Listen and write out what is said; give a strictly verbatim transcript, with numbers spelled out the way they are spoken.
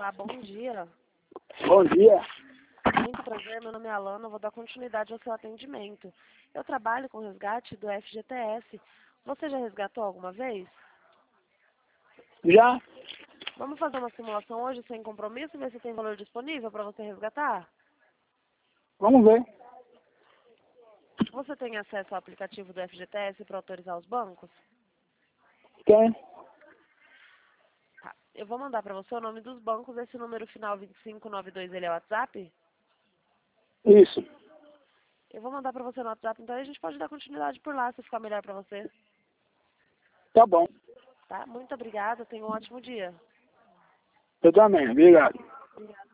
Olá, bom dia. Bom dia. Muito prazer, meu nome é Alana, vou dar continuidade ao seu atendimento. Eu trabalho com resgate do F G T S. Você já resgatou alguma vez? Já? Vamos fazer uma simulação hoje sem compromisso e ver se tem valor disponível para você resgatar? Vamos ver. Você tem acesso ao aplicativo do F G T S para autorizar os bancos? Tem? Tá. Eu vou mandar para você o nome dos bancos. Esse número final vinte e cinco noventa e dois, ele é o WhatsApp? Isso. Eu vou mandar para você no WhatsApp, então a gente pode dar continuidade por lá, se ficar melhor para você. Tá bom. Tá? Muito obrigada, tenha um ótimo dia. Eu também. Obrigado. Obrigada.